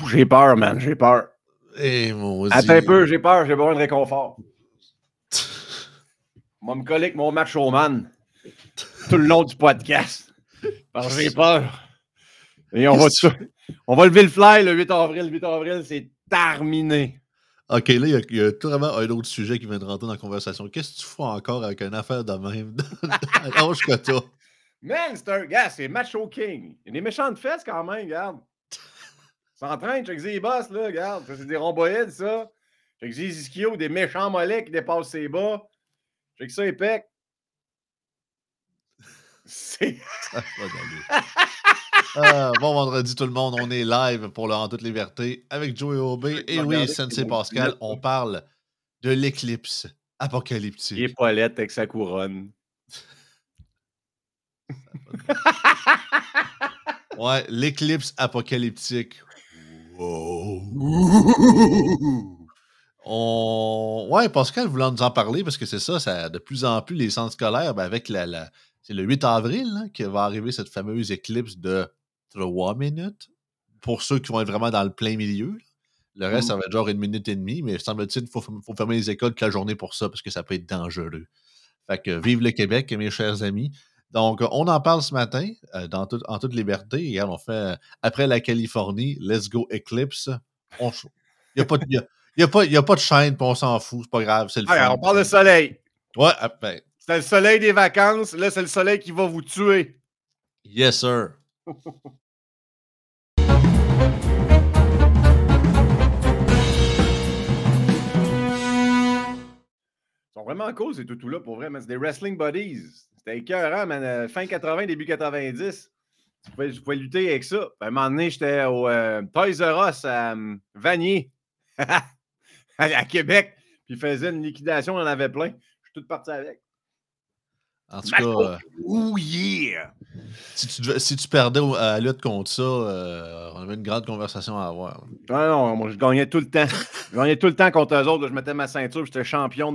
J'ai peur, man, j'ai peur. Hey, Attends un peu, j'ai peur, j'ai besoin de réconfort. Moi, me coller avec mon macho man tout le long du podcast. Parce que j'ai peur. Et on va lever le fly le 8 avril. Le 8 avril, c'est terminé. OK, là, il y a vraiment un autre sujet qui vient de rentrer dans la conversation. Qu'est-ce que tu fais encore avec une affaire de même à l'âge que t'as? Man, c'est un gars, c'est Macho King. Il y a des méchantes fesses quand même, regarde. S'entraîne, check les boss, là, regarde. Ça, c'est des rhomboïdes, ça. Check les ischios, des méchants mollets qui dépassent ses bas. Check ça, épec. C'est. Bon vendredi tout le monde, on est live pour le En toute liberté avec Joey Aubé. Et oui, Sensei Pascal, on parle de l'éclipse apocalyptique. Et Paulette avec sa couronne. Ouais, l'éclipse apocalyptique. Wow. Ouais, Pascal voulant nous en parler parce que c'est ça, de plus en plus les centres scolaires, avec c'est le 8 avril que va arriver cette fameuse éclipse de 3 minutes. Pour ceux qui vont être vraiment dans le plein milieu. Le reste, ça va être genre 1 minute et demie, mais semble-t-il qu'il faut fermer les écoles toute la journée pour ça parce que ça peut être dangereux. Fait que vive le Québec, mes chers amis. Donc, on en parle ce matin en toute liberté. Regarde, on fait après la Californie, let's go Eclipse. Il n'y a pas de chaîne, puis on s'en fout, c'est pas grave, c'est le fun. On parle de soleil. Ouais, c'est le soleil des vacances. Là, c'est le soleil qui va vous tuer. Yes, sir. Ils sont vraiment cool, ces toutous-là, pour vrai. Mais c'est des wrestling buddies. C'était écœurant, man. Fin 80, début 90. Tu pouvais lutter avec ça. À un moment donné, j'étais au Toys R Us à Vanier, à Québec. Puis ils faisaient une liquidation, on en avait plein. Je suis tout parti avec. En tout cas, oh yeah! Si tu perdais à la lutte contre ça, on avait une grande conversation à avoir. Ah non, moi, je gagnais tout le temps. Je gagnais tout le temps contre eux autres. Là, je mettais ma ceinture, j'étais champion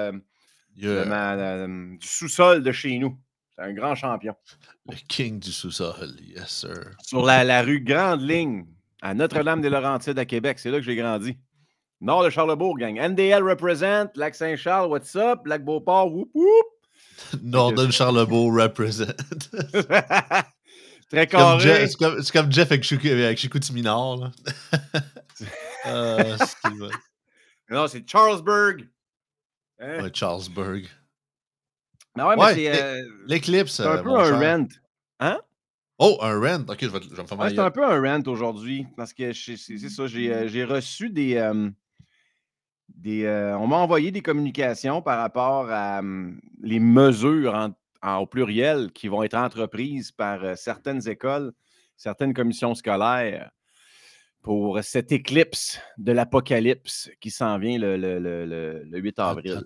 du sous-sol de chez nous. J'étais un grand champion. Le king du sous-sol, yes sir. Sur la rue Grande Ligne, à Notre-Dame-des-Laurentides à Québec. C'est là que j'ai grandi. Nord de Charlebourg, gang. NDL represent, Lac-Saint-Charles, what's up? Lac-Beauport, whoop whoop. Northern Charlebourg represent. Très carré. C'est comme Jeff avec Chicoutimi Nord. Non, c'est Charlesburg. Hein? Ouais, Charlesburg. Non, mais c'est... l'éclipse, c'est un peu un rant. Hein? Oh, un rant? OK, je vais me faire c'est un peu un rant aujourd'hui. Parce que c'est ça, j'ai reçu des... on m'a envoyé des communications par rapport à les mesures au pluriel qui vont être entreprises par certaines écoles, certaines commissions scolaires pour cette éclipse de l'apocalypse qui s'en vient le 8 avril.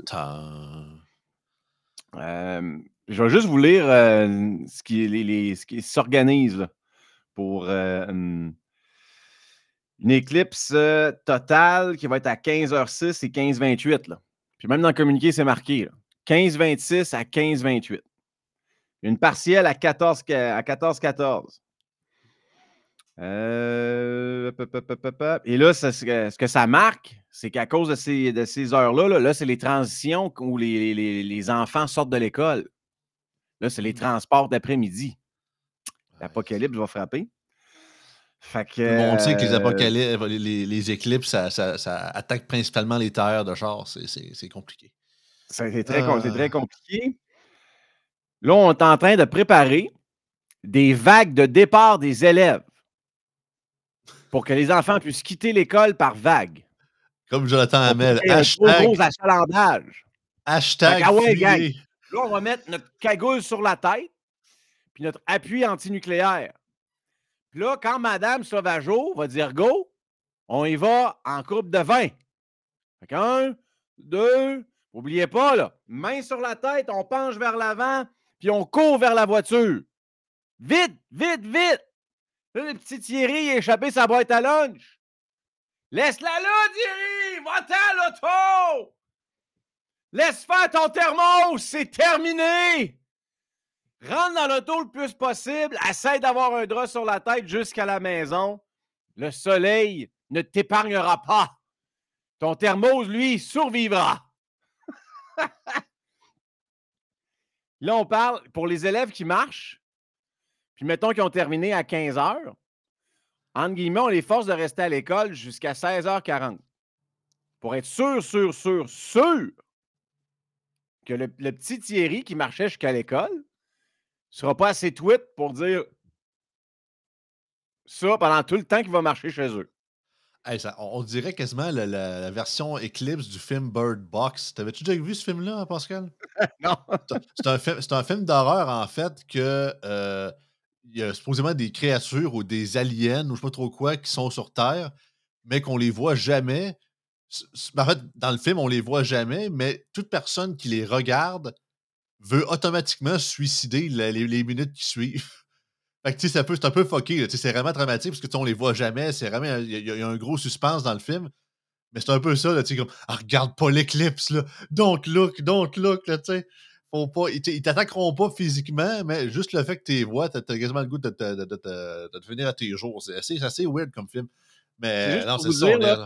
Je vais juste vous lire ce qui s'organise pour une éclipse totale qui va être à 15h06 et 15h28. Là. Puis même dans le communiqué, c'est marqué 15h26 à 15h28. Une partielle à 14h14. Et là, ce que ça marque, c'est qu'à cause de ces heures-là, là, c'est les transitions où les enfants sortent de l'école. Là, c'est les transports d'après-midi. L'apocalypse va frapper. Fait que, tout le monde sait que les éclipses, ça attaque principalement les tailleurs de char. C'est compliqué. C'est très compliqué. Là, on est en train de préparer des vagues de départ des élèves pour que les enfants puissent quitter l'école par vague. Comme Jonathan Hamel. Hashtag gros achalandage. Hashtag gang. Là, on va mettre notre cagoule sur la tête puis notre appui antinucléaire. Puis là, quand Madame Sauvageau va dire go, on y va en courbe de 20. Fait qu'1, 2, n'oubliez pas, là, main sur la tête, on penche vers l'avant, puis on court vers la voiture. Vite, vite, vite! Là, le petit Thierry a échappé sa boîte à lunch. Laisse-la là, Thierry! Va-t'en, l'auto! Laisse faire ton thermos! C'est terminé! Rentre dans l'auto le plus possible. Essaie d'avoir un drap sur la tête jusqu'à la maison. Le soleil ne t'épargnera pas. Ton thermos, lui, survivra. Là, on parle pour les élèves qui marchent, puis mettons qu'ils ont terminé à 15 heures. Entre guillemets, on les force de rester à l'école jusqu'à 16h40 pour être sûr que le petit Thierry qui marchait jusqu'à l'école ne sera pas assez tweet pour dire ça pendant tout le temps qu'il va marcher chez eux. Hey, on dirait quasiment la version Eclipse du film Bird Box. T'avais-tu déjà vu ce film-là, Pascal? Non. C'est un film d'horreur, en fait, il y a supposément des créatures ou des aliens ou je sais pas trop quoi qui sont sur Terre, mais qu'on les voit jamais. En fait, dans le film, on les voit jamais, mais toute personne qui les regarde veut automatiquement se suicider les minutes qui suivent. Fait que, tu sais, c'est un peu fucké, là, tu sais, c'est vraiment dramatique parce que, tu sais, on les voit jamais, c'est vraiment il y a un gros suspense dans le film, mais c'est un peu ça, là, tu sais, comme: «Ah, regarde pas l'éclipse, là, don't look», là, tu sais. Faut pas ils t'attaqueront pas physiquement, mais juste le fait que tu les vois, tu as quasiment le goût de te finir à tes jours. C'est assez weird comme film, C'est mais juste non, pour c'est vous ça, on dire, est là,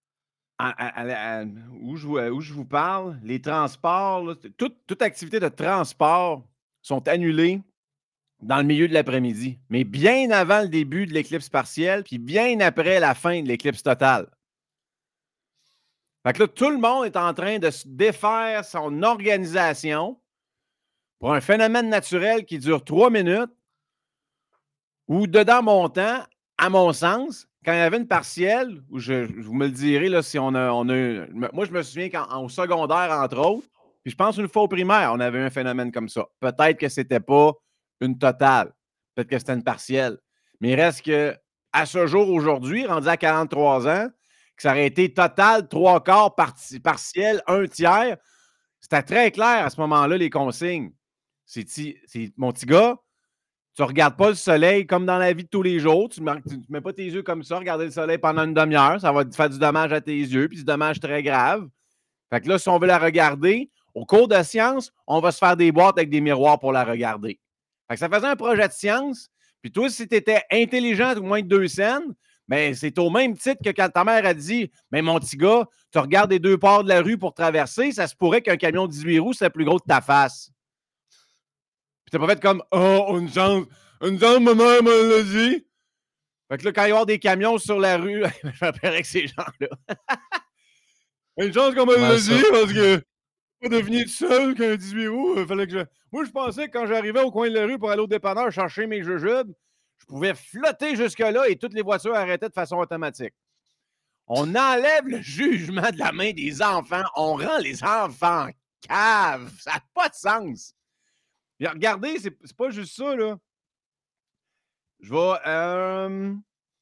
où je vous parle, les transports, là, toute activité de transport sont annulées dans le milieu de l'après-midi, mais bien avant le début de l'éclipse partielle, puis bien après la fin de l'éclipse totale. Fait que là, tout le monde est en train de se défaire son organisation pour un phénomène naturel qui dure 3 minutes, où dedans mon temps, à mon sens, quand il y avait une partielle, où vous me le direz là, si moi, je me souviens qu'au secondaire, entre autres, puis je pense une fois au primaire, on avait un phénomène comme ça. Peut-être que c'était pas une totale. Peut-être que c'était une partielle. Mais il reste que, à ce jour, aujourd'hui, rendu à 43 ans, que ça aurait été total, trois quarts, partiel, un tiers, c'était très clair à ce moment-là, les consignes. C'est mon petit gars, tu ne regardes pas le soleil comme dans la vie de tous les jours. Tu ne mets pas tes yeux comme ça, regarder le soleil pendant une demi-heure. Ça va te faire du dommage à tes yeux, puis du dommage très grave. Fait que là, si on veut la regarder, au cours de science, on va se faire des boîtes avec des miroirs pour la regarder. Fait que ça faisait un projet de science. Puis toi, si tu étais intelligent ou moins de 2 scènes, ben, c'est au même titre que quand ta mère a dit: mais mon petit gars, tu regardes les deux bords de la rue pour traverser, ça se pourrait qu'un camion de 18 roues, c'est plus gros que ta face. Puis t'as pas fait comme: oh, une chance, ma mère me l'a dit. Fait que là, quand il va y avoir des camions sur la rue, je m'appellerais avec ces gens-là. Une chance qu'on me mal l'a ça. dit parce que pas devenir tout seul qu'un 18 roues. Fallait que je... Moi, je pensais que quand j'arrivais au coin de la rue pour aller au dépanneur chercher mes jujubes, je pouvais flotter jusque-là et toutes les voitures arrêtaient de façon automatique. On enlève le jugement de la main des enfants. On rend les enfants caves. Ça n'a pas de sens. Et regardez, c'est pas juste ça, là. Je vais.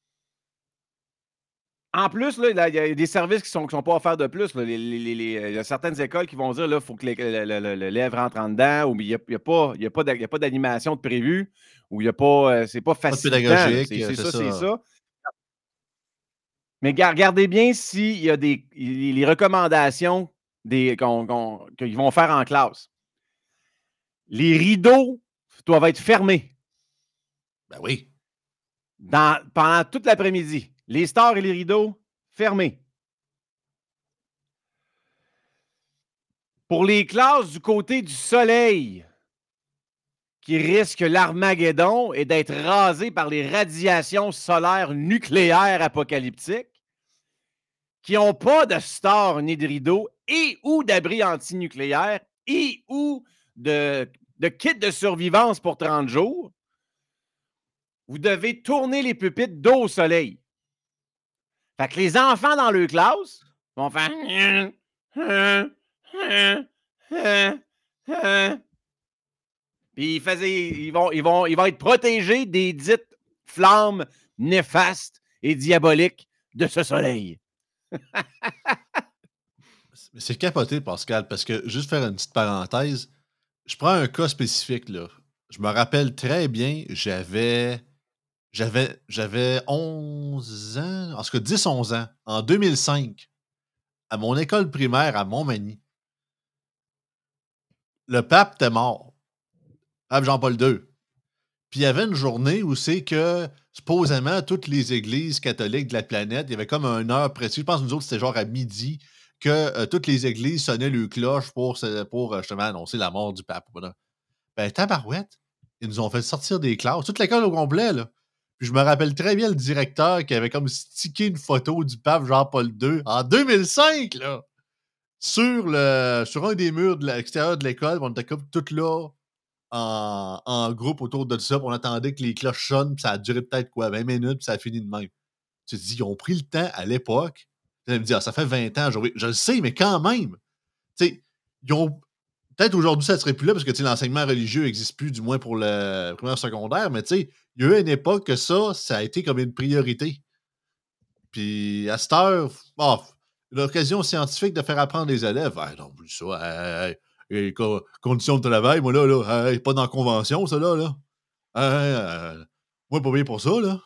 En plus, là, il y a des services qui sont pas offerts de plus. Là. Il y a certaines écoles qui vont dire qu'il faut que l'élève rentre en dedans, ou il n'y a pas d'animation de prévu, ou il y a pas, c'est pas Pas de facilitant. Là. pédagogique, C'est c'est ça, c'est ça. ça. Mais regardez bien s'il y a les recommandations qu'ils vont faire en classe. Les rideaux doivent être fermés Ben oui. pendant toute l'après-midi. Les stores et les rideaux fermés. Pour les classes du côté du soleil, qui risquent l'Armageddon et d'être rasées par les radiations solaires nucléaires apocalyptiques, qui n'ont pas de stores ni de rideaux et ou d'abri antinucléaire et ou de kit de survivance pour 30 jours, vous devez tourner les pupitres dos au soleil. Fait que les enfants dans leur classe vont faire puis ils vont être protégés des dites flammes néfastes et diaboliques de ce soleil. C'est capoté, Pascal, parce que, juste faire une petite parenthèse, je prends un cas spécifique, là. Je me rappelle très bien, j'avais 11 ans, en tout cas 10-11 ans, en 2005, à mon école primaire à Montmagny. Le pape était mort, pape Jean-Paul II. Puis il y avait une journée où c'est que, supposément, toutes les églises catholiques de la planète, il y avait comme une heure précise, je pense que nous autres, c'était genre à midi, que toutes les églises sonnaient le cloche pour justement annoncer la mort du pape. Voilà. Ben, tabarouette, ils nous ont fait sortir des classes, toute l'école au complet, là. Puis je me rappelle très bien le directeur qui avait comme stické une photo du pape Jean-Paul II en 2005, là, sur un des murs de l'extérieur de l'école. On était comme tout là, en groupe autour de ça, puis on attendait que les cloches sonnent, puis ça a duré peut-être quoi, 20 minutes, puis ça a fini de même. Tu te dis, ils ont pris le temps à l'époque. Tu me dire, ça fait 20 ans, je le sais, mais quand même. Tu sais, ils ont. Peut-être aujourd'hui, ça ne serait plus là parce que l'enseignement religieux n'existe plus, du moins pour le primaire secondaire, mais il y a eu une époque que ça a été comme une priorité. Puis à cette heure, l'occasion scientifique de faire apprendre les élèves, non plus ça. Conditions de travail, moi là, pas dans la convention, ça là. Moi, pas bien pour ça, là.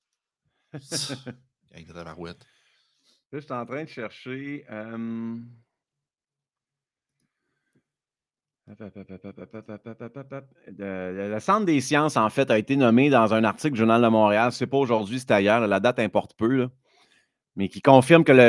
Gang de tabarouette. Là, je suis en train de chercher. Le Centre des sciences, en fait, a été nommé dans un article du Journal de Montréal. C'est pas aujourd'hui, c'est ailleurs. La date importe peu, là, mais qui confirme que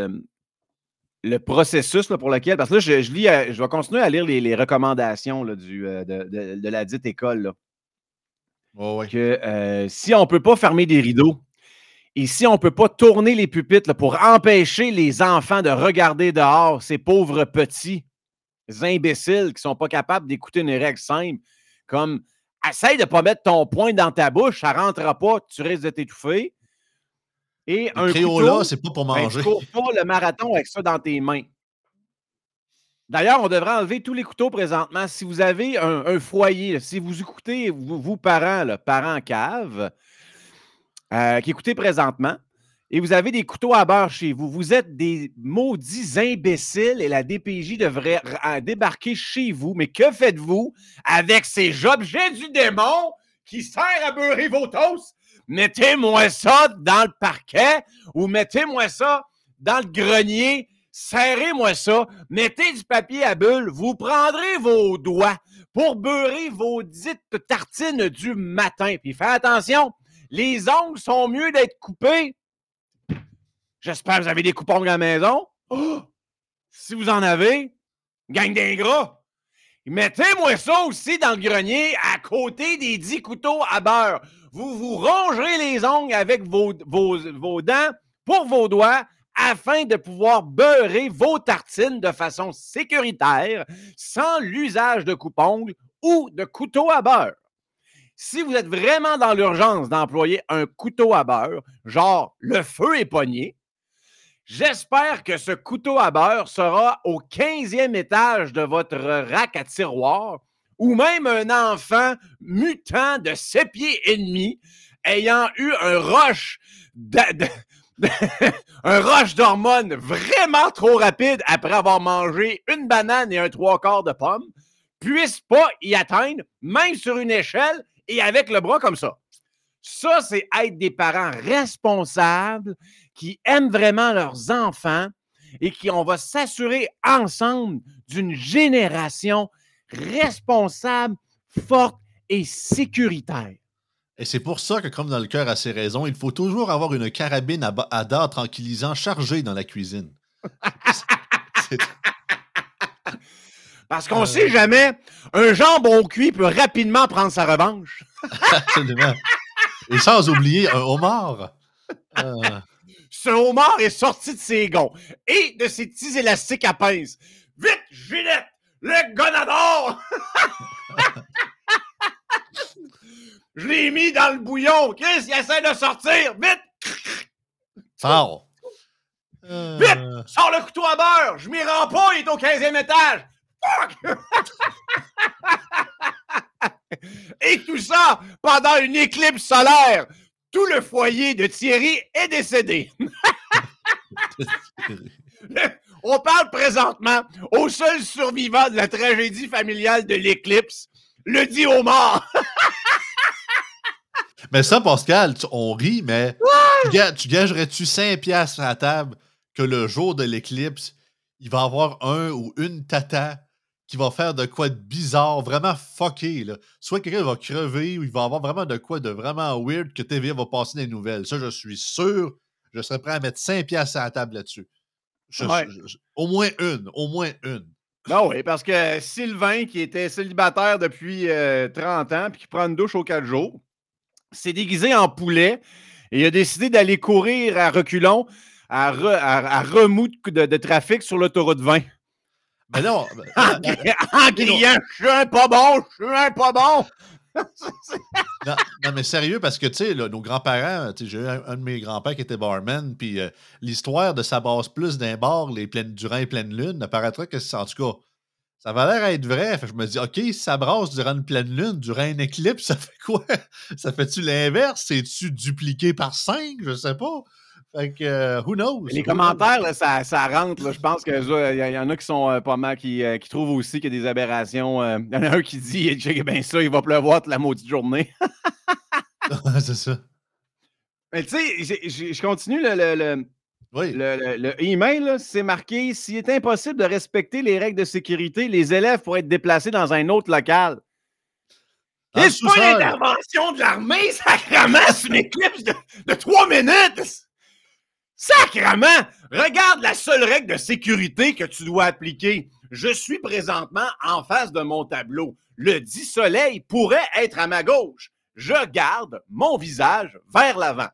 le processus là, pour lequel. Parce que là, je lis, je vais continuer à lire les recommandations là, de la dite école. Là. Ouais. Que si on ne peut pas fermer des rideaux et si on ne peut pas tourner les pupitres là, pour empêcher les enfants de regarder dehors, ces pauvres petits imbéciles qui ne sont pas capables d'écouter une règle simple, comme essaye de ne pas mettre ton poing dans ta bouche, ça ne rentrera pas, tu risques de t'étouffer. Et un couteau, c'est pas pour manger. Tu ne cours pas le marathon avec ça dans tes mains. D'ailleurs, on devrait enlever tous les couteaux présentement. Si vous avez un foyer, là, si vous écoutez, vous parents, là, parents cave, qui écoutez présentement, et vous avez des couteaux à beurre chez vous, vous êtes des maudits imbéciles et la DPJ devrait débarquer chez vous. Mais que faites-vous avec ces objets du démon qui servent à beurrer vos toasts? Mettez-moi ça dans le parquet ou mettez-moi ça dans le grenier. Serrez-moi ça, mettez du papier à bulles, vous prendrez vos doigts pour beurrer vos dites tartines du matin. Puis faites attention, les ongles sont mieux d'être coupés. J'espère que vous avez des coupons à la maison. Oh! Si vous en avez, gang d'ingrats. Mettez-moi ça aussi dans le grenier à côté des 10 couteaux à beurre. Vous vous rongerez les ongles avec vos dents pour vos doigts afin de pouvoir beurrer vos tartines de façon sécuritaire sans l'usage de coupe-ongles ou de couteau à beurre. Si vous êtes vraiment dans l'urgence d'employer un couteau à beurre, genre le feu est pogné, j'espère que ce couteau à beurre sera au 15e étage de votre rack à tiroir ou même un enfant mutant de 7 pieds et demi ayant eu un rush un rush d'hormones vraiment trop rapide après avoir mangé une banane et un 3/4 de pomme puisse pas y atteindre, même sur une échelle et avec le bras comme ça. Ça, c'est être des parents responsables qui aiment vraiment leurs enfants et qui, on va s'assurer ensemble d'une génération responsable, forte et sécuritaire. Et c'est pour ça que, comme dans le cœur a ses raisons, il faut toujours avoir une carabine à dard tranquillisant chargée dans la cuisine. Parce qu'on ne sait jamais, un jambon cuit peut rapidement prendre sa revanche. Absolument. Et sans oublier un homard. Ce homard est sorti de ses gonds et de ses petits élastiques à pince. Vite, Ginette, le gonador! Je l'ai mis dans le bouillon. Chris, il essaie de sortir. Vite! Fort! Vite! Sors le couteau à beurre! Je m'y rends pas, il est au 15e étage! Fuck! Et tout ça pendant une éclipse solaire. Tout le foyer de Thierry est décédé. On parle présentement au seul survivant de la tragédie familiale de l'éclipse, le dit homard. Mais ça, Pascal, on rit, mais tu gagerais-tu 5$ à la table que le jour de l'éclipse, il va y avoir un ou une tata qui va faire de quoi de bizarre, vraiment fucké, là. Soit quelqu'un va crever ou il va avoir vraiment de quoi de vraiment weird que TVA va passer des nouvelles. Ça, je suis sûr. Je serais prêt à mettre 5$ à la table là-dessus. Ouais. Au moins une. Au moins une. Ben oui, parce que Sylvain, qui était célibataire depuis 30 ans puis qui prend une douche aux 4 jours, s'est déguisé en poulet et il a décidé d'aller courir à reculons à remous de trafic sur l'autoroute 20. Mais non. En criant « Je suis un pas bon! Je suis un pas bon! » Non, mais sérieux, parce que, tu sais, nos grands-parents, j'ai eu un de mes grands-pères qui était barman, puis l'histoire de ça base plus d'un bar, durant les pleines lunes, apparaîtra que, en tout cas, ça va l'air être vrai. Fait que je me dis, OK, si ça brasse durant une pleine lune, durant une éclipse, ça fait quoi? Ça fait-tu l'inverse? C'est-tu dupliqué par 5? Je sais pas. Fait que, who knows? Les commentaires, là, ça rentre. Là. Je pense qu'il y en a qui sont pas mal, qui trouvent aussi qu'il y a des aberrations. Il y en a un qui dit ben ça, il va pleuvoir toute la maudite journée. C'est ça. Mais tu sais, je continue le email, c'est marqué s'il est impossible de respecter les règles de sécurité, les élèves pourraient être déplacés dans un autre local. C'est pas une intervention de l'armée, sacrément, c'est une éclipse de 3 minutes! Sacrément! Regarde la seule règle de sécurité que tu dois appliquer. Je suis présentement en face de mon tableau. Le dit soleil pourrait être à ma gauche. Je garde mon visage vers l'avant.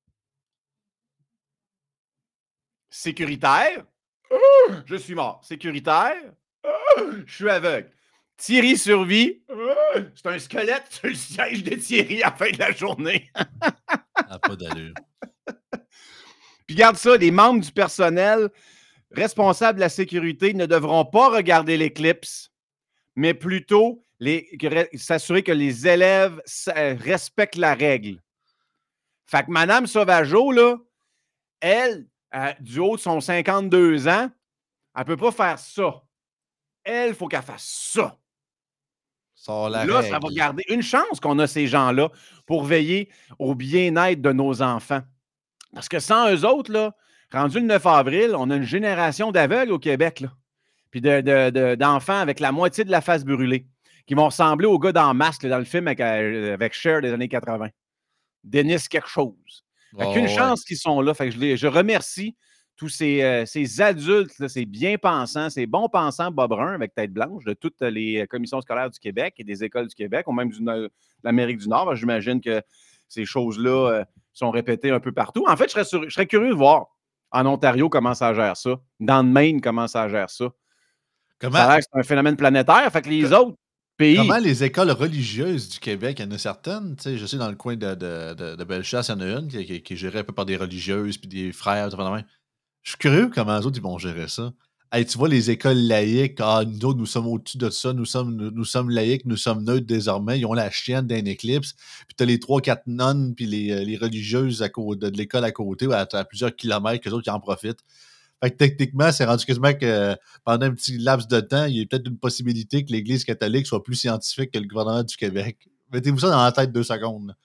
Sécuritaire. Je suis mort. Sécuritaire. Je suis aveugle. Thierry survit. C'est un squelette sur le siège de Thierry à la fin de la journée. Pas d'allure. Puis garde ça, les membres du personnel responsables de la sécurité ne devront pas regarder l'éclipse, mais plutôt s'assurer que les élèves respectent la règle. Fait que Mme Sauvageau, là, elle, du haut de son 52 ans, elle ne peut pas faire ça. Elle, il faut qu'elle fasse ça. Là, ça va garder une chance qu'on a ces gens-là pour veiller au bien-être de nos enfants. Parce que sans eux autres, là, rendu le 9 avril, on a une génération d'aveugles au Québec. Là. Puis d'enfants avec la moitié de la face brûlée, qui vont ressembler aux gars dans Masque, dans le film avec Cher des années 80. Dennis quelque chose. Fait qu'une chance qu'ils sont là. Fait que je remercie tous ces adultes, là, ces bien-pensants, ces bons pensants Bob Brun avec tête blanche de toutes les commissions scolaires du Québec et des écoles du Québec, ou même de l'Amérique du Nord. J'imagine que ces choses-là sont répétées un peu partout. En fait, je serais curieux de voir en Ontario comment ça gère ça. Dans le Maine, comment ça gère ça. Ça a l'air que c'est un phénomène planétaire. Fait que les autres pays... Comment les écoles religieuses du Québec, il y en a certaines, tu sais, je sais dans le coin de Bellechasse, il y en a une qui est gérée un peu par des religieuses puis des frères, tout simplement. Je suis curieux comment les autres ils vont gérer ça. Hey, tu vois, les écoles laïques, nous autres, nous sommes au-dessus de ça, nous sommes laïques, nous sommes neutres désormais, ils ont la chienne d'un éclipse, puis t'as les 3-4 nonnes, puis les religieuses de l'école à côté, à plusieurs kilomètres, qu'eux autres, qui en profitent. Fait que techniquement, c'est rendu quasiment que pendant un petit laps de temps, il y a peut-être une possibilité que l'Église catholique soit plus scientifique que le gouvernement du Québec. Mettez-vous ça dans la tête 2 secondes.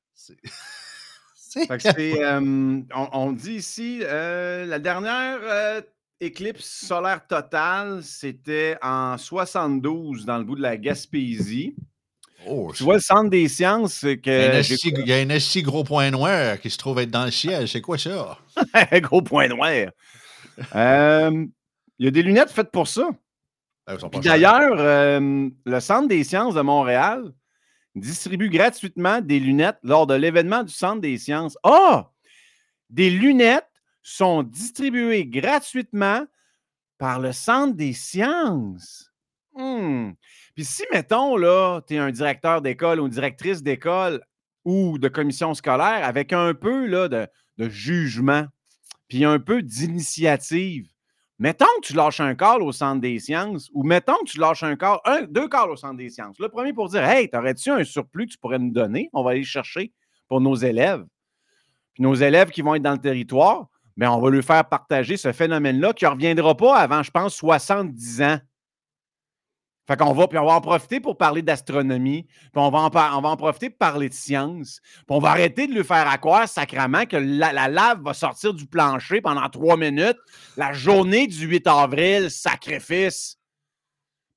On dit ici, la dernière éclipse solaire totale, c'était en 72 dans le bout de la Gaspésie. Oh, tu vois, le Centre des sciences, que il y a un assez gros point noir qui se trouve être dans le ciel. C'est quoi ça? Un gros point noir. Il y a des lunettes faites pour ça. D'ailleurs, le Centre des sciences de Montréal distribue gratuitement des lunettes lors de l'événement du Centre des sciences. Des lunettes sont distribuées gratuitement par le Centre des sciences. Puis si, mettons, là, tu es un directeur d'école ou une directrice d'école ou de commission scolaire avec un peu là, de jugement puis un peu d'initiative, mettons que tu lâches un call au Centre des sciences ou mettons que tu lâches deux calls au Centre des sciences. Le premier pour dire « Hey, t'aurais-tu un surplus que tu pourrais nous donner? On va aller le chercher pour nos élèves. » Puis nos élèves qui vont être dans le territoire, bien, on va leur faire partager ce phénomène-là qui ne reviendra pas avant, je pense, 70 ans. Fait qu'on va en profiter pour parler d'astronomie, puis on va en profiter pour parler de science, puis on va arrêter de lui faire croire sacrément que la lave va sortir du plancher pendant 3 minutes, la journée du 8 avril, sacrifice.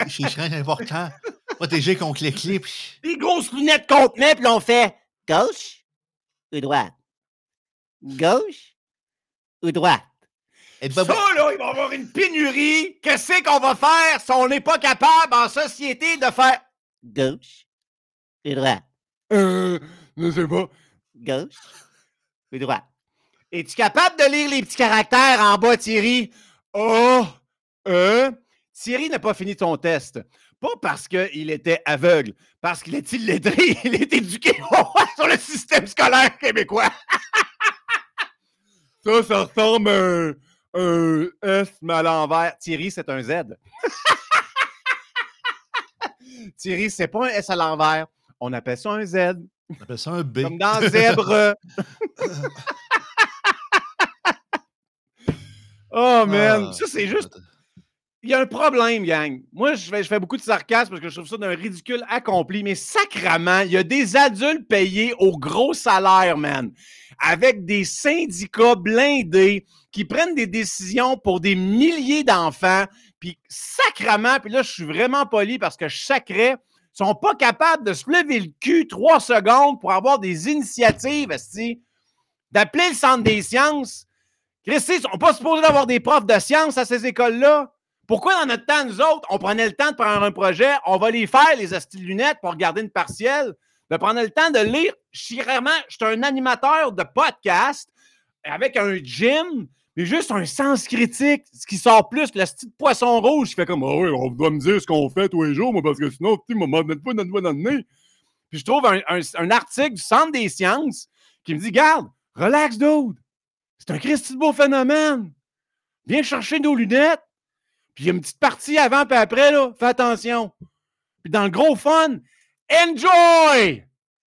très important. Protéger contre les clips. Des grosses lunettes qu'on te met, puis on fait gauche ou droite? Gauche ou droite? Ça, là, il va y avoir une pénurie. Qu'est-ce qu'on va faire si on n'est pas capable en société de faire gauche ou droite? Je sais pas. Gauche ou droite? Es-tu capable de lire les petits caractères en bas, Thierry? Oh! Thierry n'a pas fini ton test. Pas parce qu'il était aveugle, parce qu'il est illettré, il est éduqué sur le système scolaire québécois. Ça ressemble à un S, mais à l'envers. Thierry, c'est un Z. Thierry, c'est pas un S à l'envers. On appelle ça un Z. On appelle ça un B. Comme dans Zèbre. Oh, man. Ça, c'est juste... Il y a un problème, gang. Moi, je fais beaucoup de sarcasme parce que je trouve ça d'un ridicule accompli, mais sacrement, il y a des adultes payés au gros salaire, man, avec des syndicats blindés qui prennent des décisions pour des milliers d'enfants, puis sacrement, puis là, je suis vraiment poli parce que je sacrais, sont pas capables de se lever le cul 3 secondes pour avoir des initiatives, d'appeler le centre des sciences. Christy, ils sont pas supposés d'avoir des profs de sciences à ces écoles-là. Pourquoi, dans notre temps, nous autres, on prenait le temps de prendre un projet, on va les faire, les hosties de lunettes, pour regarder une partielle, de prendre le temps de lire. Je suis un animateur de podcast avec un gym, mais juste un sens critique, ce qui sort plus, le style de poisson rouge. Je fais comme, oui, on doit me dire ce qu'on fait tous les jours, moi, parce que sinon, tu ne m'en pas notre doigt dans le nez. Puis je trouve un article du Centre des sciences qui me dit, garde, relax, dude. C'est un Christy de beau phénomène. Viens chercher nos lunettes. Puis il y a une petite partie avant et après, là. Fais attention. Puis dans le gros fun, enjoy!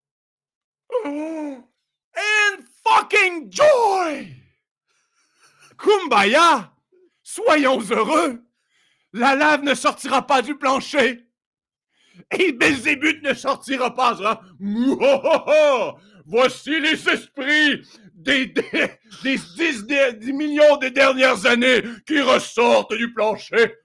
And fucking joy! Kumbaya! Soyons heureux! La lave ne sortira pas du plancher! Et Belzébuth ne sortira pas! Voici les esprits des 10 millions des dernières années qui ressortent du plancher.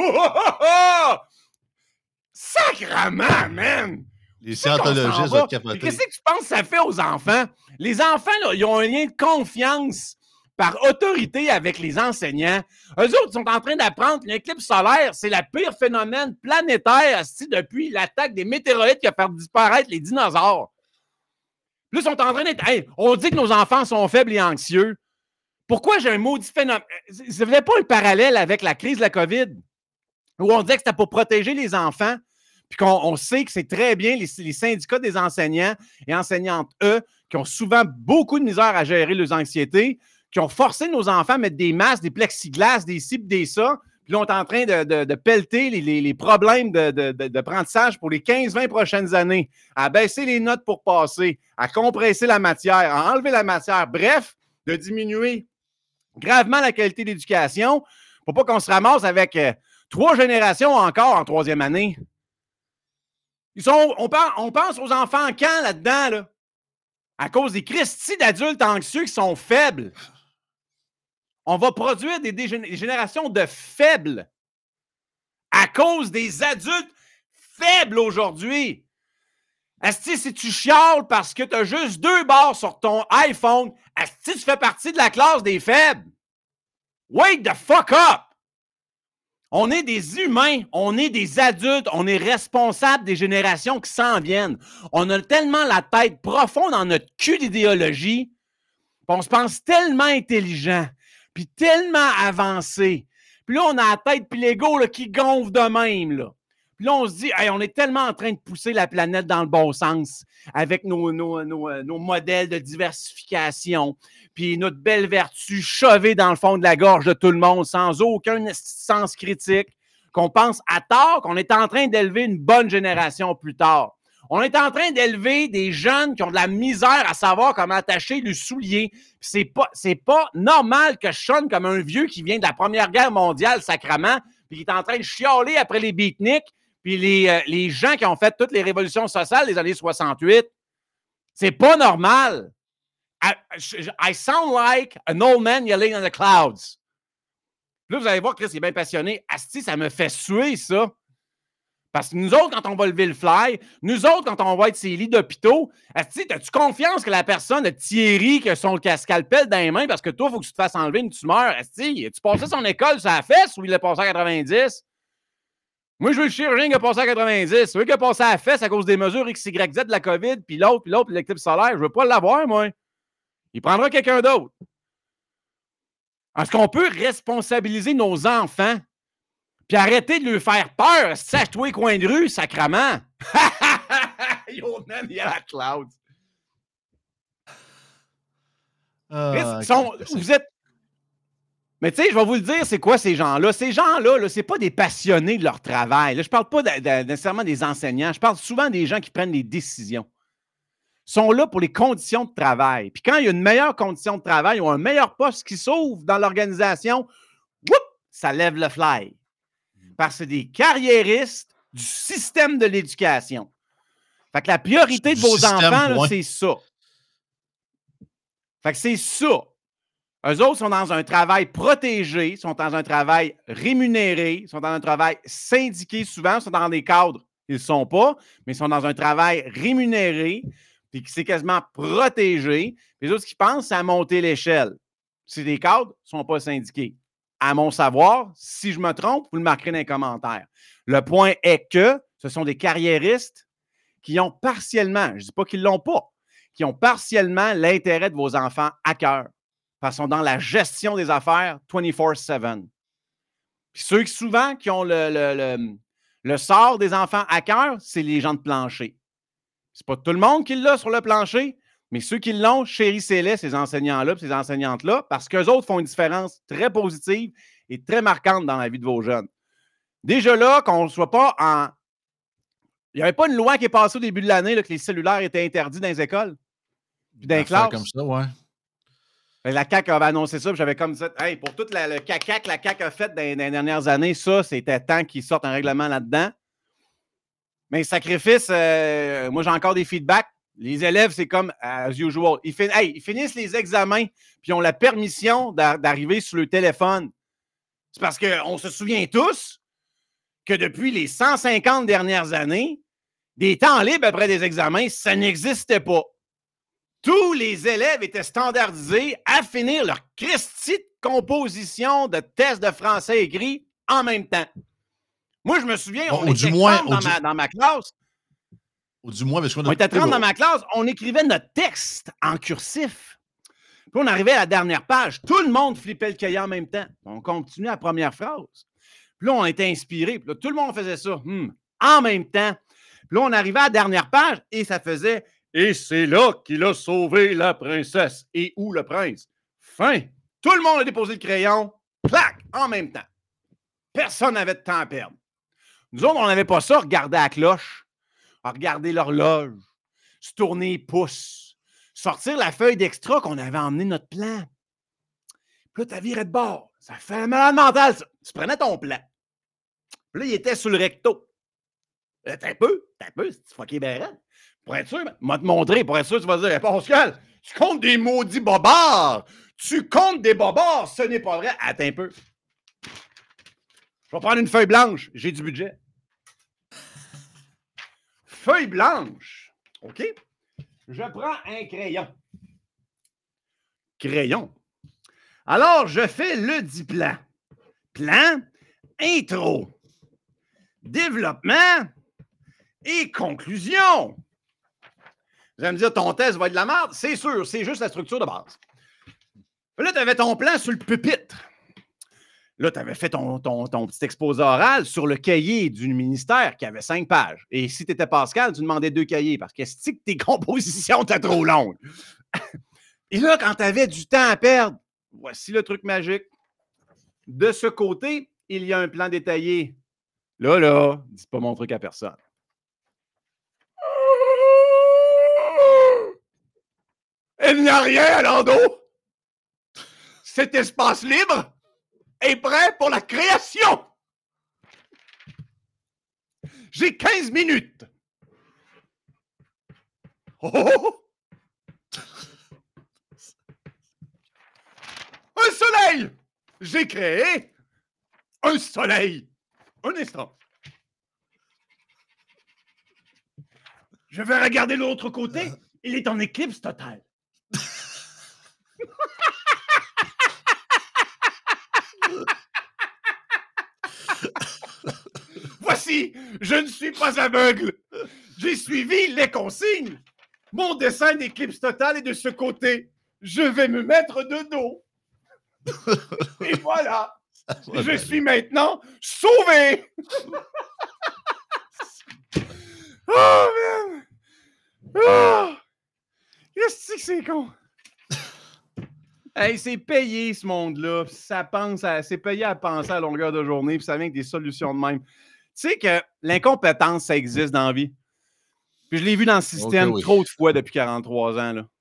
Sacrement, man! Les scientologistes vont capoter. Qu'est-ce que tu penses que ça fait aux enfants? Les enfants, là, ils ont un lien de confiance par autorité avec les enseignants. Eux autres sont en train d'apprendre que l'éclipse solaire, c'est le pire phénomène planétaire depuis l'attaque des météorites qui a fait disparaître les dinosaures. Là, ils sont en train d'être... Hey, on dit que nos enfants sont faibles et anxieux. Pourquoi j'ai un maudit phénomène? Ça ne faisait pas un parallèle avec la crise de la COVID, où on disait que c'était pour protéger les enfants, puis qu'on sait que c'est très bien les syndicats des enseignants et enseignantes, eux, qui ont souvent beaucoup de misère à gérer leurs anxiétés, qui ont forcé nos enfants à mettre des masques, des plexiglas, des ci, des ça, puis là, on est en train de pelleter les problèmes d'apprentissage pour les 15-20 prochaines années, à baisser les notes pour passer, à compresser la matière, à enlever la matière, bref, de diminuer gravement la qualité d'éducation pour pas qu'on se ramasse avec 3 générations encore en 3e année. On pense aux enfants quand là-dedans, là? À cause des Christy d'adultes anxieux qui sont faibles. On va produire des générations de faibles à cause des adultes faibles aujourd'hui. Asti, si tu chiales parce que tu as juste 2 barres sur ton iPhone, asti, tu fais partie de la classe des faibles. Wake the fuck up! On est des humains, on est des adultes, on est responsables des générations qui s'en viennent. On a tellement la tête profonde dans notre cul d'idéologie, on se pense tellement intelligent, puis tellement avancé. Puis là, on a la tête puis l'ego là, qui gonfle de même, là. Puis là, on se dit, hey, on est tellement en train de pousser la planète dans le bon sens avec nos modèles de diversification, puis notre belle vertu chovée dans le fond de la gorge de tout le monde sans aucun sens critique, qu'on pense à tort qu'on est en train d'élever une bonne génération plus tard. On est en train d'élever des jeunes qui ont de la misère à savoir comment attacher le soulier. C'est pas normal que je sonne comme un vieux qui vient de la Première Guerre mondiale, sacrement, puis qui est en train de chialer après les beatniks, puis les gens qui ont fait toutes les révolutions sociales des années 68. C'est pas normal. I sound like an old man yelling in the clouds. Là, vous allez voir, Chris, il est bien passionné. Asti, ça me fait suer, ça. Parce que nous autres, quand on va lever le fly, nous autres, quand on va être ces lits d'hôpitaux, asti, as-tu confiance que la personne de Thierry qui a son scalpel dans les mains parce que toi, il faut que tu te fasses enlever une tumeur? Asti, as-tu passé son école sur la fesse ou il l'a passé à 90? Moi, je veux le chirurgien qui a passé à 90. Celui qui a passé à la fesse à cause des mesures XYZ de la COVID, puis l'autre, l'éclipse solaire, je veux pas l'avoir, moi. Il prendra quelqu'un d'autre. Est-ce qu'on peut responsabiliser nos enfants Puis arrêtez de lui faire peur. Sache-toi les coins de rue, sacrement. Yo, man, il y a la cloud. Vous êtes... Mais tu sais, je vais vous le dire, c'est quoi ces gens-là? Ces gens-là, là, c'est pas des passionnés de leur travail. Là, je parle pas nécessairement des enseignants. Je parle souvent des gens qui prennent les décisions. Ils sont là pour les conditions de travail. Puis quand il y a une meilleure condition de travail ou un meilleur poste qui s'ouvre dans l'organisation, ça lève le fly. Parce que c'est des carriéristes du système de l'éducation. Fait que la priorité de vos enfants, là, c'est ça. Fait que c'est ça. Eux autres sont dans un travail protégé, sont dans un travail rémunéré, sont dans un travail syndiqué souvent, sont dans des cadres. Ils ne le sont pas, mais ils sont dans un travail rémunéré, puis c'est quasiment protégé. Puis les autres qui pensent, c'est à monter l'échelle. Si des cadres ne sont pas syndiqués. À mon savoir, si je me trompe, vous le marquerez dans les commentaires. Le point est que ce sont des carriéristes qui ont partiellement, je ne dis pas qu'ils ne l'ont pas, qui ont partiellement l'intérêt de vos enfants à cœur. Parce qu'ils sont dans la gestion des affaires 24/7. Puis ceux qui souvent qui ont le sort des enfants à cœur, c'est les gens de plancher. C'est pas tout le monde qui l'a sur le plancher, mais ceux qui l'ont, chérissez-les, ces enseignants-là, ces enseignantes-là, parce qu'eux autres font une différence très positive et très marquante dans la vie de vos jeunes. Déjà là, qu'on ne soit pas en... Il n'y avait pas une loi qui est passée au début de l'année là, que les cellulaires étaient interdits dans les écoles, puis dans les classes. Comme ça, ouais. La CAQ avait annoncé ça, puis j'avais comme dit, hey, pour tout le caca que la CAQ a fait dans les dernières années, ça, c'était temps qu'ils sortent un règlement là-dedans. Mais sacrifice, moi, j'ai encore des feedbacks. Les élèves, c'est comme as usual. Ils finissent les examens, puis ils ont la permission d'arriver sur le téléphone. C'est parce qu'on se souvient tous que depuis les 150 dernières années, des temps libres après des examens, ça n'existait pas. Tous les élèves étaient standardisés à finir leur Christie de composition de tests de français écrit en même temps. Moi, je me souviens, on était 30 dans ma classe. On était 30 dans ma classe, on écrivait notre texte en cursif. Puis on arrivait à la dernière page. Tout le monde flippait le cahier en même temps. On continuait la première phrase. Puis là, on était inspirés. Puis là, tout le monde faisait ça en même temps. Puis là, on arrivait à la dernière page et ça faisait... Et c'est là qu'il a sauvé la princesse. Et où le prince? Fin. Tout le monde a déposé le crayon. Clac! En même temps. Personne n'avait de temps à perdre. Nous autres, on n'avait pas ça, regarder à la cloche, à regarder l'horloge, se tourner les pouces, sortir la feuille d'extra qu'on avait emmené notre plan. Puis là, t'as viré de bord. Ça fait un malade mental, ça. Tu prenais ton plan. Puis là, il était sur le recto. T'as un peu, c'est fucké ben raide. Pour être sûr, moi te montrer, pour être sûr, tu vas dire, Pascal, tu comptes des maudits bobards. Tu comptes des bobards, ce n'est pas vrai. Attends un peu. Je vais prendre une feuille blanche, j'ai du budget. Feuille blanche, OK? Je prends un crayon. Crayon. Alors, je fais le dit plan. Plan, intro, développement et conclusion. Vous allez me dire, ton test va être de la merde? C'est sûr, c'est juste la structure de base. Là, tu avais ton plan sur le pupitre. Là, tu avais fait ton petit exposé oral sur le cahier du ministère qui avait 5 pages. Et si tu étais Pascal, tu demandais 2 cahiers parce que si tes compositions étaient trop longues. Et là, quand tu avais du temps à perdre, voici le truc magique. De ce côté, il y a un plan détaillé. Là, dis pas mon truc à personne. Il n'y a rien à l'endos. Cet espace libre est prêt pour la création. J'ai 15 minutes. Oh! Un soleil. J'ai créé un soleil. Un instant. Je vais regarder de l'autre côté. Il est en éclipse totale. Voici, je ne suis pas aveugle. J'ai suivi les consignes. Mon dessin d'éclipse totale est de ce côté. Je vais me mettre de dos. Et voilà. Je suis maintenant sauvé! Oh, man! Oh! Qu'est-ce que c'est con? Hey, c'est payé, ce monde-là. C'est payé à penser à longueur de journée, puis ça vient avec des solutions de même. Tu sais que l'incompétence, ça existe dans la vie. Puis je l'ai vu dans le système trop de fois depuis 43 ans. Là.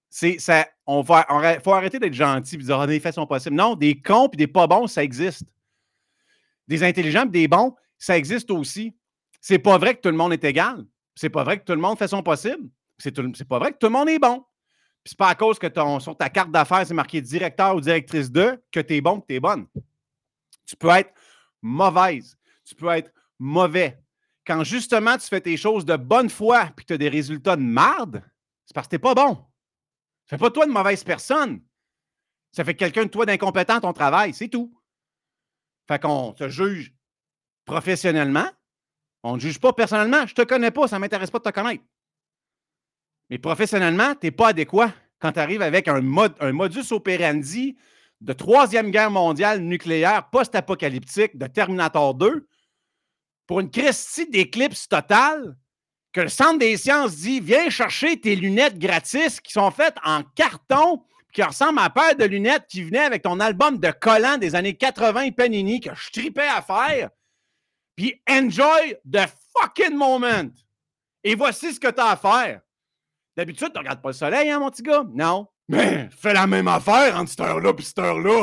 Faut arrêter d'être gentil et de dire « Ah, des faits sont possibles ». Non, des cons et des pas bons, ça existe. Des intelligents et des bons, ça existe aussi. C'est pas vrai que tout le monde est égal. C'est pas vrai que tout le monde fait son possible. C'est pas vrai que tout le monde est bon. Puis c'est pas à cause que sur ta carte d'affaires, c'est marqué directeur ou directrice de que tu es bon, que tu es bonne. Tu peux être mauvaise. Tu peux être mauvais. Quand justement tu fais tes choses de bonne foi et que tu as des résultats de marde, c'est parce que tu n'es pas bon. Ça fait pas toi de mauvaise personne. Ça fait quelqu'un de toi d'incompétent à ton travail, c'est tout. Fait qu'on te juge professionnellement. On ne te juge pas personnellement. Je ne te connais pas, ça ne m'intéresse pas de te connaître. Mais professionnellement, tu n'es pas adéquat quand tu arrives avec un modus operandi de Troisième Guerre mondiale nucléaire post-apocalyptique de Terminator 2 pour une Christie d'éclipse totale que le Centre des sciences dit « Viens chercher tes lunettes gratis qui sont faites en carton qui ressemblent à la paire de lunettes qui venait avec ton album de collants des années 80 Panini que je tripais à faire. Puis enjoy the fucking moment. Et voici ce que tu as à faire. » D'habitude, tu ne regardes pas le soleil, hein, mon petit gars? Non. Mais fais la même affaire entre cette heure-là et cette heure-là.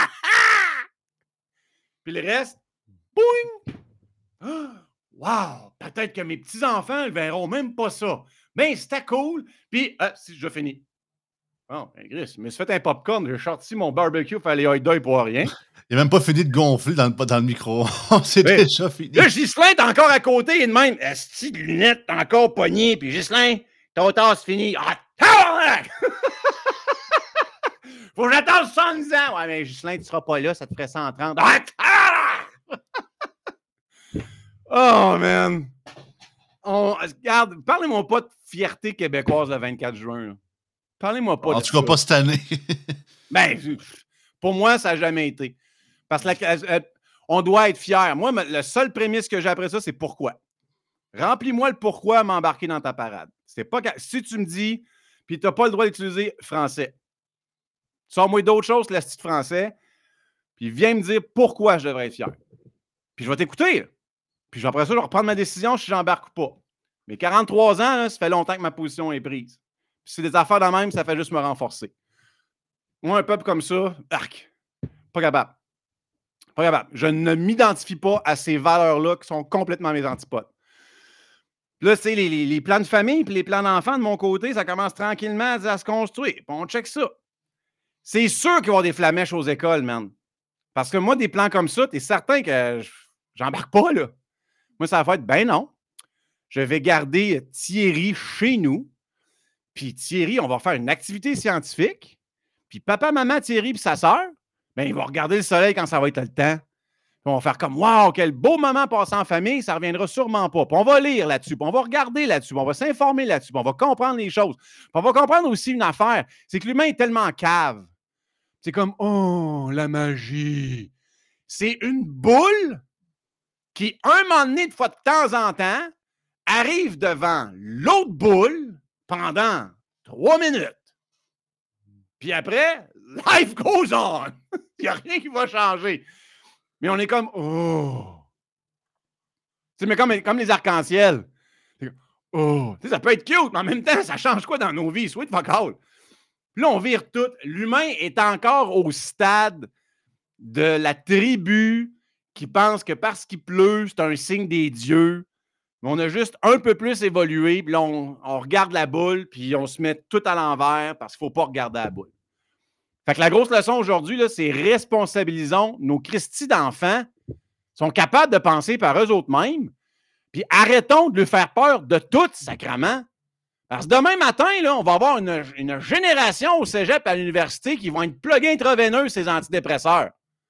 Puis le reste, boing! Wow! Peut-être que mes petits-enfants ne verront même pas ça. Mais c'était cool. Puis, si je finis. Oh, ben, Gris, je me suis fait un popcorn. J'ai sorti mon barbecue, fait les hot dogs pour rien. Il n'a même pas fini de gonfler dans le micro. C'est déjà fini. Là, Ghislain est encore à côté et de même. Esti de lunettes encore pognées. Puis Ghislain, ton tasse fini. Ah, tabarnak! Faut que j'attende 70 ans. Ouais, mais Ghislain, tu ne seras pas là, ça te ferait 130. Ah, oh, man! Regarde, parlez-moi pas de fierté québécoise le 24 juin. Là. Parlez-moi pas de ça. En tout cas, pas cette année. Ben, pour moi, ça n'a jamais été. Parce que on doit être fiers. Moi, le seul prémisse que j'ai après ça, c'est pourquoi. Remplis-moi le pourquoi m'embarquer dans ta parade. C'est pas si tu me dis, puis tu n'as pas le droit d'utiliser français. Sors-moi d'autres choses, le style français, puis viens me dire pourquoi je devrais être fier. Puis je vais t'écouter. Puis après ça, je vais reprendre ma décision si j'embarque ou pas. Mais 43 ans, là, ça fait longtemps que ma position est prise. Puis c'est des affaires de même, ça fait juste me renforcer. Moi, un peuple comme ça, arc, pas capable. Pas capable. Je ne m'identifie pas à ces valeurs-là qui sont complètement mes antipodes. Là, tu sais, les plans de famille et les plans d'enfants de mon côté, ça commence tranquillement à se construire. Puis on check ça. C'est sûr qu'il va y avoir des flamèches aux écoles, man. Parce que moi, des plans comme ça, t'es certain que j'embarque pas, là. Moi, ça va être, ben non. Je vais garder Thierry chez nous. Puis Thierry, on va faire une activité scientifique. Puis papa, maman, Thierry puis sa sœur, ben, ils vont regarder le soleil quand ça va être le temps. Puis on va faire comme, wow, quel beau moment passé en famille, ça ne reviendra sûrement pas. Puis on va lire là-dessus, puis on va regarder là-dessus, puis on va s'informer là-dessus, puis on va comprendre les choses. Puis on va comprendre aussi une affaire, c'est que l'humain est tellement cave. C'est comme, oh, la magie. C'est une boule qui, un moment donné, de fois de temps en temps, arrive devant l'autre boule pendant 3 minutes. Puis après, life goes on. Il n'y a rien qui va changer. Mais on est comme, oh. Tu sais, mais comme les arcs-en-ciel. Oh. Tu sais, ça peut être cute, mais en même temps, ça change quoi dans nos vies? Sweet fuck all. Puis là, on vire tout. L'humain est encore au stade de la tribu qui pense que parce qu'il pleut, c'est un signe des dieux. Mais on a juste un peu plus évolué. Puis là, on regarde la boule, puis on se met tout à l'envers parce qu'il ne faut pas regarder la boule. Fait que la grosse leçon aujourd'hui, là, c'est responsabilisons nos Christis d'enfants sont capables de penser par eux autres mêmes, puis arrêtons de leur faire peur de tout, sacrement. Parce que demain matin, là, on va avoir une génération au cégep à l'université qui vont être plugués intraveineux, ces antidépresseurs.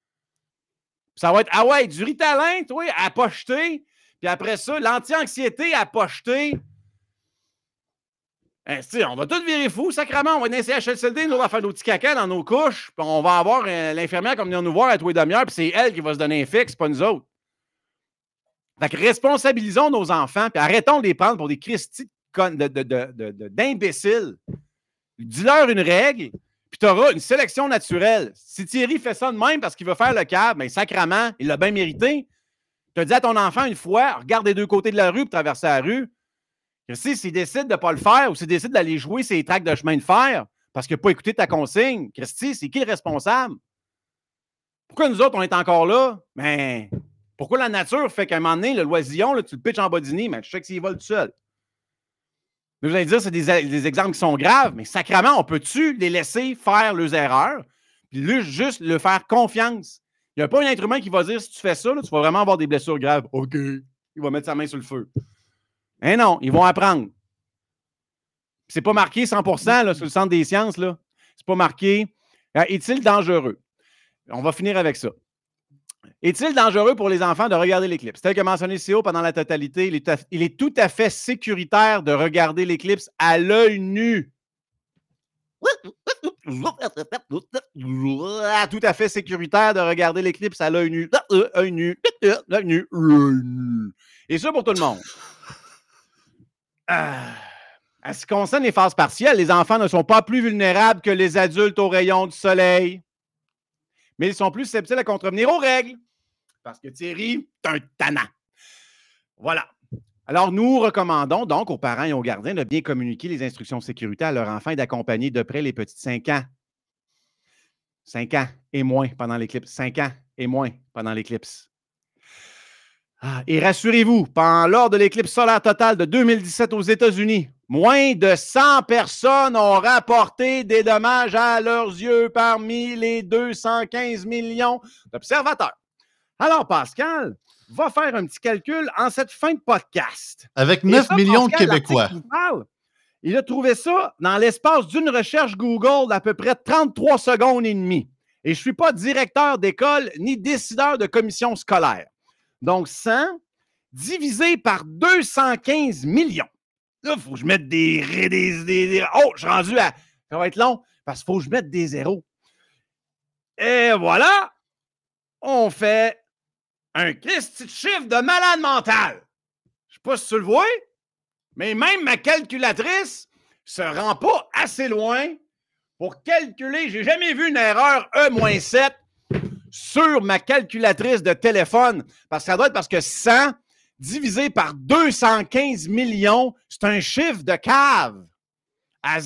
Puis ça va être, ah ouais, du Ritalin, toi, à pocheter, puis après ça, l'anti-anxiété à pocheter. On va tous virer fous, sacrément. On va être dans les CHSLD, nous, on va faire nos petits caca dans nos couches, puis on va avoir l'infirmière comme venir nous voir à tous les demi-heures, puis c'est elle qui va se donner un fixe, pas nous autres. Fait que responsabilisons nos enfants, puis arrêtons de les prendre pour des Christis d'imbéciles. Dis-leur une règle, puis tu auras une sélection naturelle. Si Thierry fait ça de même parce qu'il veut faire le câble, bien, sacrément, il l'a bien mérité. Tu as dit à ton enfant une fois, regarde des deux côtés de la rue pour traverser la rue. S'il décide de ne pas le faire ou s'il décide d'aller jouer ses tracts de chemin de fer parce qu'il n'a pas écouté ta consigne, Christy, c'est qui le responsable? Pourquoi nous autres, on est encore là? Mais pourquoi la nature fait qu'à un moment donné, le loisillon, là, tu le pitches en bas du nid, mais tu sais s'il vole tout seul? Vous allez dire, c'est des exemples qui sont graves, mais sacrément, on peut-tu les laisser faire leurs erreurs puis juste leur faire confiance? Il n'y a pas un être humain qui va dire, si tu fais ça, là, tu vas vraiment avoir des blessures graves. OK. Il va mettre sa main sur le feu. Eh non, ils vont apprendre. C'est pas marqué 100% là, sur le centre des sciences. Là. C'est pas marqué. Est-il dangereux? On va finir avec ça. Est-il dangereux pour les enfants de regarder l'éclipse? Tel que mentionné ici haut pendant la totalité, il est tout à fait sécuritaire de regarder l'éclipse à l'œil nu. Tout à fait sécuritaire de regarder l'éclipse à l'œil nu. Œil nu. Œil nu. Et ça pour tout le monde. À ce qui concerne les phases partielles, les enfants ne sont pas plus vulnérables que les adultes aux rayons du soleil. Mais ils sont plus susceptibles à contrevenir aux règles. Parce que Thierry, c'est un tannant. Voilà. Alors, nous recommandons donc aux parents et aux gardiens de bien communiquer les instructions de sécurité à leur enfant et d'accompagner de près les petits de 5 ans. 5 ans et moins pendant l'éclipse. 5 ans et moins pendant l'éclipse. Et rassurez-vous, lors de l'éclipse solaire totale de 2017 aux États-Unis, moins de 100 personnes ont rapporté des dommages à leurs yeux parmi les 215 millions d'observateurs. Alors, Pascal va faire un petit calcul en cette fin de podcast. Avec 9 millions de Québécois. Il a trouvé ça dans l'espace d'une recherche Google d'à peu près 33 secondes et demie. Et je ne suis pas directeur d'école ni décideur de commission scolaire. Donc, 100 divisé par 215 millions. Là, il faut que je mette des... Oh, je suis rendu à... Ça va être long parce qu'il faut que je mette des zéros. Et voilà, on fait un petit chiffre de malade mental. Je ne sais pas si tu le vois, mais même ma calculatrice se rend pas assez loin pour calculer. J'ai jamais vu une erreur E-7 sur ma calculatrice de téléphone. Parce que ça doit être parce que 100 divisé par 215 millions, c'est un chiffre de cave à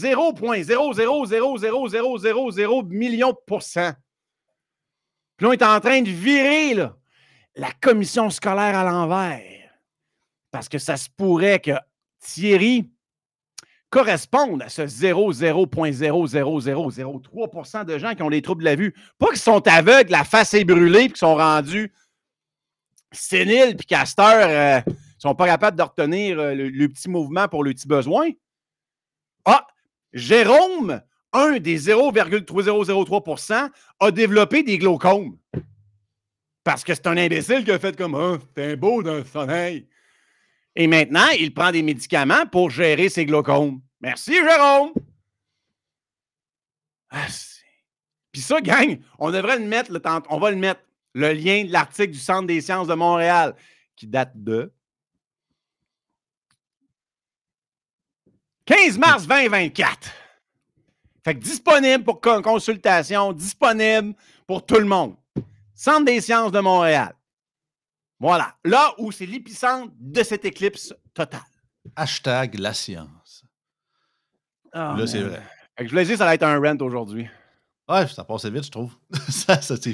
0,0000000 millions de pourcents. Puis là, on est en train de virer là, la commission scolaire à l'envers. Parce que ça se pourrait que Thierry corresponde à ce 0,00003% de gens qui ont des troubles de la vue. Pas qu'ils sont aveugles, la face est brûlée, puis qu'ils sont rendus séniles, puis qu'à cette heure, ils ne sont pas capables de retenir le petit mouvement pour le petit besoin. Ah, Jérôme, un des 0,3003%, a développé des glaucomes. Parce que c'est un imbécile qui a fait comme « Ah, t'es beau d'un sommeil ». Et maintenant, il prend des médicaments pour gérer ses glaucomes. Merci, Jérôme! Puis ça, gang, on devrait le mettre, on va le mettre, le lien de l'article du Centre des sciences de Montréal, qui date de 15 mars 2024. Fait que disponible pour consultation, disponible pour tout le monde. Centre des sciences de Montréal. Voilà. Là où c'est l'épicentre de cette éclipse totale. Hashtag la science. Oh, là, c'est vrai. Fait que je voulais dire que ça va être un rant aujourd'hui. Ouais, ça passait vite, je trouve. ça c'est...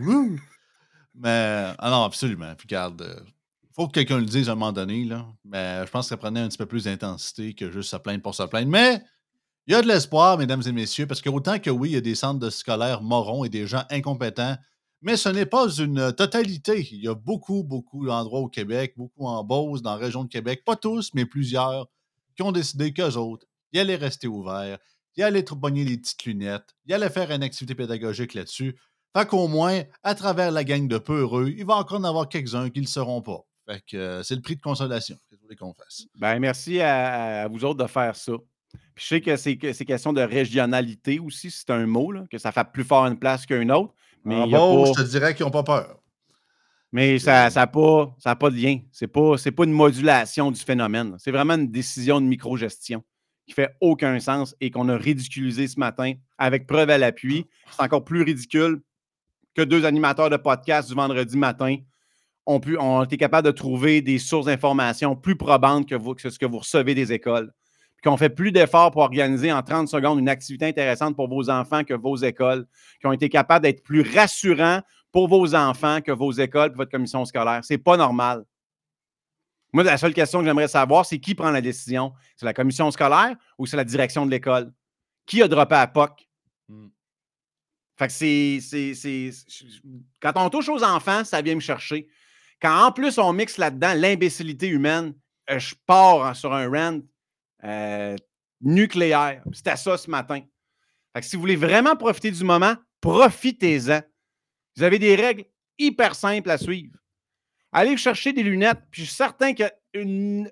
Mais, non, absolument. Puis, regarde, faut que quelqu'un le dise à un moment donné, là. Mais je pense que ça prenait un petit peu plus d'intensité que juste se plaindre pour se plaindre. Mais il y a de l'espoir, mesdames et messieurs, parce que autant que oui, il y a des centres de scolaires morons et des gens incompétents, mais ce n'est pas une totalité. Il y a beaucoup d'endroits au Québec, beaucoup en Beauce, dans la région de Québec, pas tous, mais plusieurs, qui ont décidé qu'eux autres, ils allaient rester ouverts, ils allaient pogner les petites lunettes, ils allaient faire une activité pédagogique là-dessus. Fait qu'au moins, à travers la gang de peu heureux, il va encore en avoir quelques-uns qui ne le seront pas. Fait que c'est le prix de consolation que je voulais qu'on fasse. Ben, merci à vous autres de faire ça. Puis je sais que c'est question de régionalité aussi, c'est un mot, là, que ça fait plus fort une place qu'une autre. Mais En il y a bon, je pas. te dirais qu'ils n'ont pas peur. Mais ça n'a pas de lien. C'est pas une modulation du phénomène. C'est vraiment une décision de microgestion qui fait aucun sens et qu'on a ridiculisé ce matin avec preuve à l'appui. C'est encore plus ridicule que 2 animateurs de podcast du vendredi matin ont été capables de trouver des sources d'informations plus probantes que ce que vous recevez des écoles. Puis qu'on fait plus d'efforts pour organiser en 30 secondes une activité intéressante pour vos enfants que vos écoles, qui ont été capables d'être plus rassurants pour vos enfants que vos écoles et votre commission scolaire. C'est pas normal. Moi, la seule question que j'aimerais savoir, c'est qui prend la décision? C'est la commission scolaire ou c'est la direction de l'école? Qui a droppé à POC? Fait que quand on touche aux enfants, ça vient me chercher. Quand en plus on mixe là-dedans l'imbécilité humaine, je pars sur un rant nucléaire. C'était ça ce matin. Fait que si vous voulez vraiment profiter du moment, profitez-en. Vous avez des règles hyper simples à suivre. Allez chercher des lunettes, puis je suis certain qu'une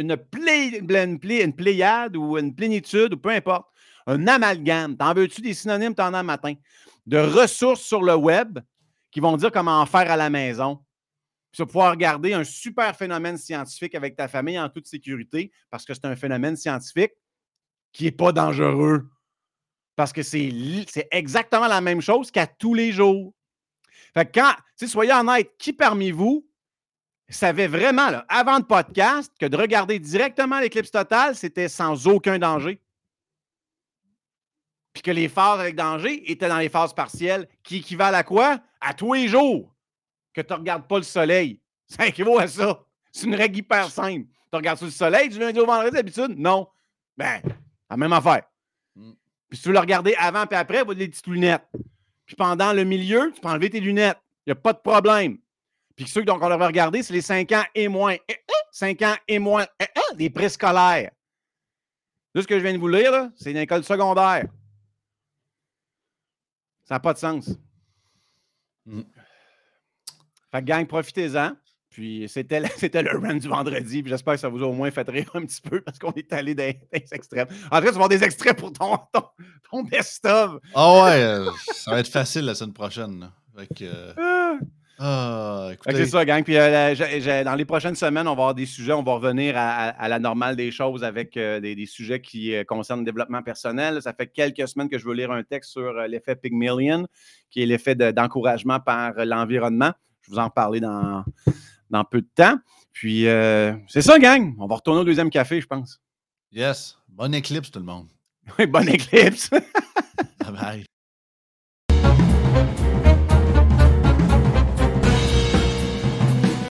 pléiade ou une plénitude, ou peu importe, un amalgame, t'en veux-tu des synonymes, t'en as matin, de ressources sur le web qui vont dire comment en faire à la maison. Puis tu vas pouvoir regarder un super phénomène scientifique avec ta famille en toute sécurité, parce que c'est un phénomène scientifique qui n'est pas dangereux. Parce que c'est exactement la même chose qu'à tous les jours. Fait que soyez honnête, qui parmi vous savait vraiment, là, avant le podcast, que de regarder directement l'éclipse totale, c'était sans aucun danger? Puis que les phases avec danger étaient dans les phases partielles, qui équivalent à quoi? À tous les jours que tu ne regardes pas le soleil. Ça équivaut à ça. C'est une règle hyper simple. Tu regardes sur le soleil du lundi au vendredi d'habitude? Non. Ben, la même affaire. Puis si tu veux le regarder avant et après, il va des petites lunettes. Puis pendant le milieu, tu peux enlever tes lunettes. Il n'y a pas de problème. Puis ceux qu'on devrait regarder, c'est les 5 ans et moins. 5 ans et moins. Les préscolaires. Là, ce que je viens de vous lire, là, c'est une école secondaire. Ça n'a pas de sens. Fait que gang, profitez-en. Puis c'était le run du vendredi. Puis j'espère que ça vous a au moins fait rire un petit peu parce qu'on est allé dans les extrêmes. En tout cas, tu vas avoir des extraits pour ton best-of. Ah ouais, ça va être facile la semaine prochaine. Là. Fait que, écoutez. C'est ça, gang. Puis dans les prochaines semaines, on va avoir des sujets. On va revenir à la normale des choses avec des sujets qui concernent le développement personnel. Ça fait quelques semaines que je veux lire un texte sur l'effet Pygmalion, qui est l'effet d'encouragement par l'environnement. Je vais vous en parler dans peu de temps. Puis, c'est ça, gang. On va retourner au deuxième café, je pense. Yes. Bonne éclipse, tout le monde. Oui, bonne éclipse. Bye bye.